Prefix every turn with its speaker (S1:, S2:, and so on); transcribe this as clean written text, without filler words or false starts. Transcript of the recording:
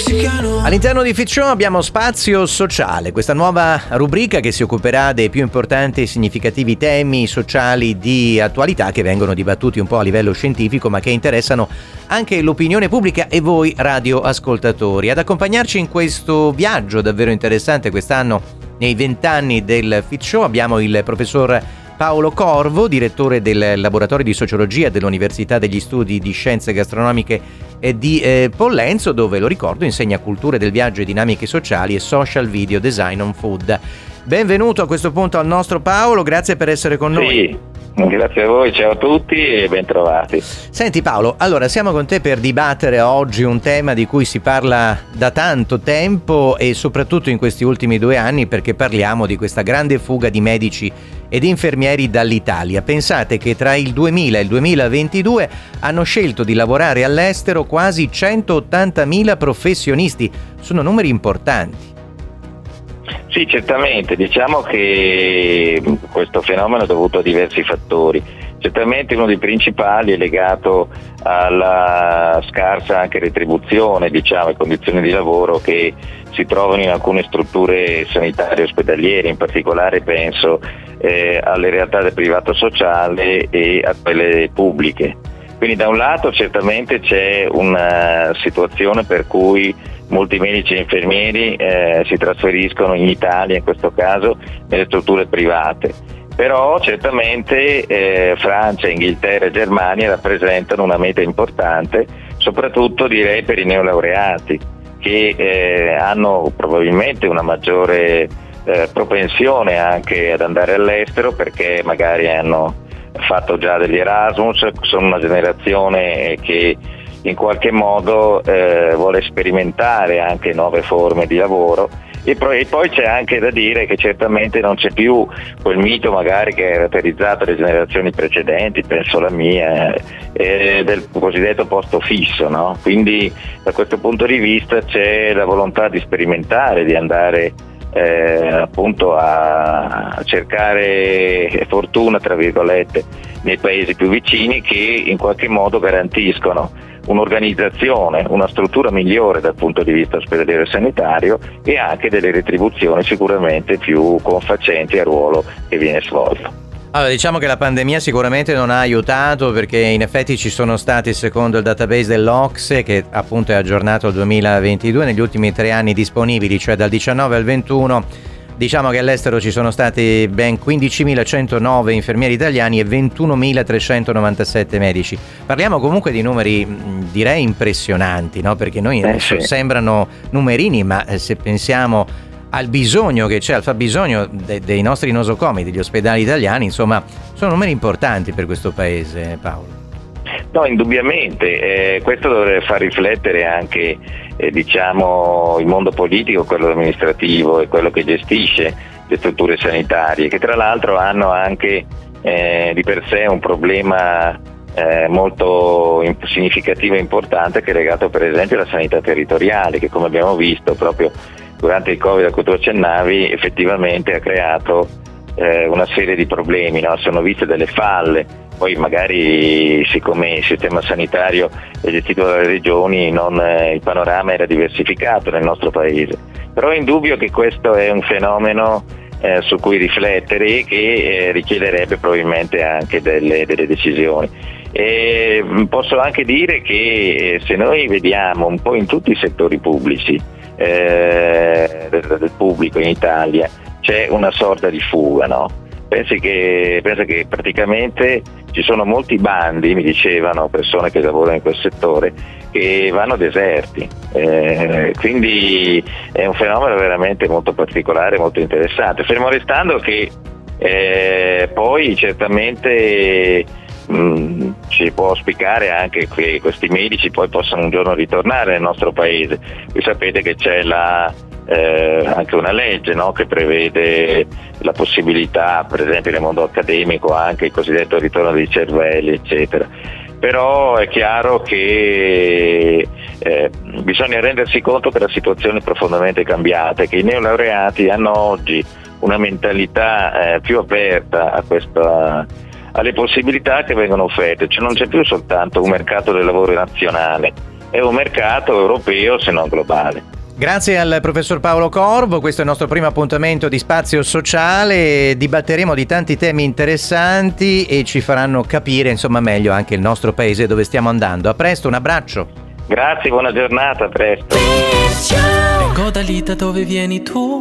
S1: All'interno di Fit Show abbiamo Spazio Sociale, questa nuova rubrica che si occuperà dei più importanti e significativi temi sociali di attualità che vengono dibattuti un po' a livello scientifico ma che interessano anche l'opinione pubblica e voi radioascoltatori. Ad accompagnarci in questo viaggio davvero interessante quest'anno nei 20 anni del Fit Show abbiamo il professor Paolo Corvo, direttore del laboratorio di sociologia dell'Università degli Studi di Scienze Gastronomiche di Pollenzo, dove, lo ricordo, insegna culture del viaggio e dinamiche sociali e social video design on food. Benvenuto a questo punto al nostro Paolo, grazie per essere con noi.
S2: Grazie a voi, ciao a tutti e bentrovati.
S1: Senti Paolo, allora siamo con te per dibattere oggi un tema di cui si parla da tanto tempo e soprattutto in questi ultimi 2 anni, perché parliamo di questa grande fuga di medici ed infermieri dall'Italia. Pensate che tra il 2000 e il 2022 hanno scelto di lavorare all'estero quasi 180.000 professionisti, sono numeri importanti.
S2: Sì, certamente, diciamo che questo fenomeno è dovuto a diversi fattori. Certamente uno dei principali è legato alla scarsa anche retribuzione, diciamo, e condizioni di lavoro che si trovano in alcune strutture sanitarie ospedaliere, in particolare penso alle realtà del privato sociale e a quelle pubbliche. Quindi da un lato certamente c'è una situazione per cui molti medici e infermieri si trasferiscono in Italia, in questo caso, nelle strutture private. Però certamente Francia, Inghilterra e Germania rappresentano una meta importante, soprattutto direi per i neolaureati, che hanno probabilmente una maggiore propensione anche ad andare all'estero, perché magari hanno fatto già degli Erasmus, sono una generazione che in qualche modo vuole sperimentare anche nuove forme di lavoro e poi c'è anche da dire che certamente non c'è più quel mito magari che ha caratterizzato le generazioni precedenti, penso la mia, del cosiddetto posto fisso, no? Quindi da questo punto di vista c'è la volontà di sperimentare, di andare appunto a cercare fortuna tra virgolette nei paesi più vicini, che in qualche modo garantiscono un'organizzazione, una struttura migliore dal punto di vista ospedaliero e sanitario e anche delle retribuzioni sicuramente più confacenti al ruolo che viene svolto.
S1: Allora, diciamo che la pandemia sicuramente non ha aiutato, perché in effetti ci sono stati, secondo il database dell'OCSE, che appunto è aggiornato al 2022, negli ultimi 3 anni disponibili, cioè dal 19 al 21, diciamo che all'estero ci sono stati ben 15.109 infermieri italiani e 21.397 medici. Parliamo comunque di numeri, direi, impressionanti, no? Perché noi adesso sembrano numerini, ma se pensiamo al bisogno che c'è, al fabbisogno dei nostri nosocomi, degli ospedali italiani, insomma, sono numeri importanti per questo paese, Paolo.
S2: No, indubbiamente, questo dovrebbe far riflettere anche diciamo il mondo politico, quello amministrativo e quello che gestisce le strutture sanitarie, che tra l'altro hanno anche di per sé un problema molto significativo e importante, che è legato per esempio alla sanità territoriale, che come abbiamo visto proprio durante il Covid a cui tu accennavi effettivamente ha creato una serie di problemi, no? Sono viste delle falle. Poi magari, siccome il sistema sanitario è gestito dalle regioni, il panorama era diversificato nel nostro paese. Però è indubbio che questo è un fenomeno su cui riflettere e che richiederebbe probabilmente anche delle decisioni. E posso anche dire che se noi vediamo un po' in tutti i settori pubblici del pubblico in Italia c'è una sorta di fuga, no? Pensa che praticamente ci sono molti bandi, mi dicevano persone che lavorano in quel settore, che vanno deserti, quindi è un fenomeno veramente molto particolare, molto interessante, fermo restando che poi certamente ci può auspicare anche che questi medici poi possano un giorno ritornare nel nostro paese. Voi sapete che c'è anche una legge, no, che prevede la possibilità, per esempio nel mondo accademico, anche il cosiddetto ritorno dei cervelli, eccetera. Però è chiaro che bisogna rendersi conto che la situazione è profondamente cambiata e che i neolaureati hanno oggi una mentalità più aperta alle possibilità che vengono offerte, cioè non c'è più soltanto un mercato del lavoro nazionale, è un mercato europeo se non globale.
S1: Grazie al professor Paolo Corvo, questo è il nostro primo appuntamento di Spazio Sociale, dibatteremo di tanti temi interessanti e ci faranno capire insomma meglio anche il nostro paese dove stiamo andando. A presto, un abbraccio.
S2: Grazie, buona giornata, a presto.
S3: Vengo da lì da dove vieni tu.